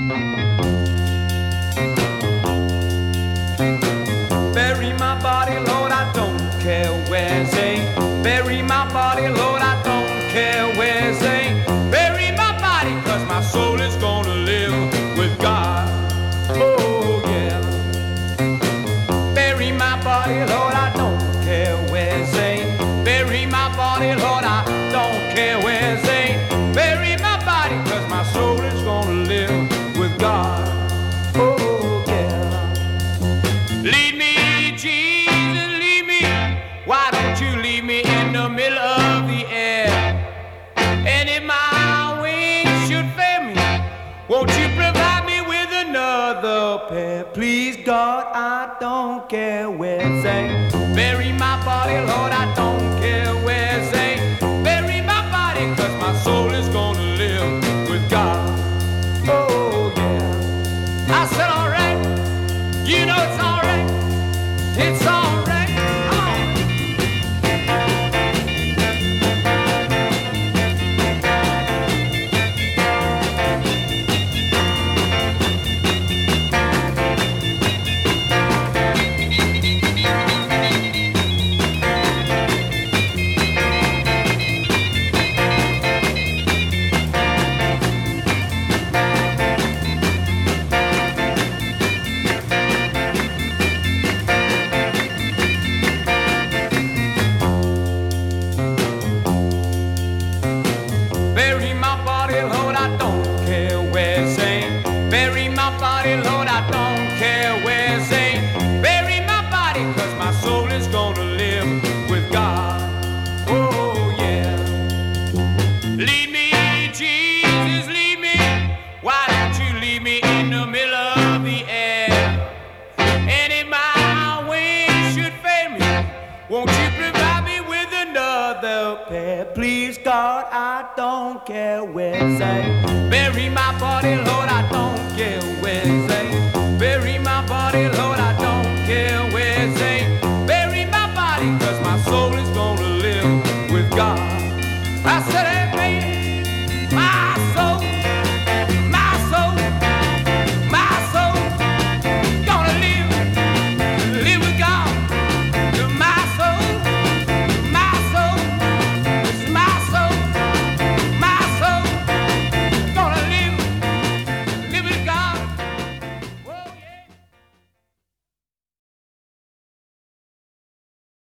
Bury my body, Lord, I don't care where they bury my body, Lord, I don't care where they bury my body, 'cause my soul is gonna live with God. Oh yeah. Bury my body, Lord, I don't care where they bury my body, Lord, I don't care where they bury my body, 'cause my soul is gonna live with God. Oh yeah. Lead me, Jesus, lead me. Why don't you leave me in the middle of the air? And if my wings should fail me, won't you provide me with another pair? Please, God, I don't care where they bury my body, Lord, I don't care where they bury my body, 'cause my soul is gonna live with God. Oh yeah. I said all right. You know it's all right. It's all right. Come on. Bury my body, Lord, I don't care where they bury my body, Lord, I don't care where they bury my body, 'cause my soul is gonna live with God. Oh yeah. Lead me, Jesus, lead me. Why don't you leave me in the middle of the air? And if my wings should fail me, won't you provide me with another pair? Please, God, I don't care where they bury my body, Lord, I don't care where they bury my body, Lord, I don't care where they bury my body, 'cause my soul is gonna live with God. I said,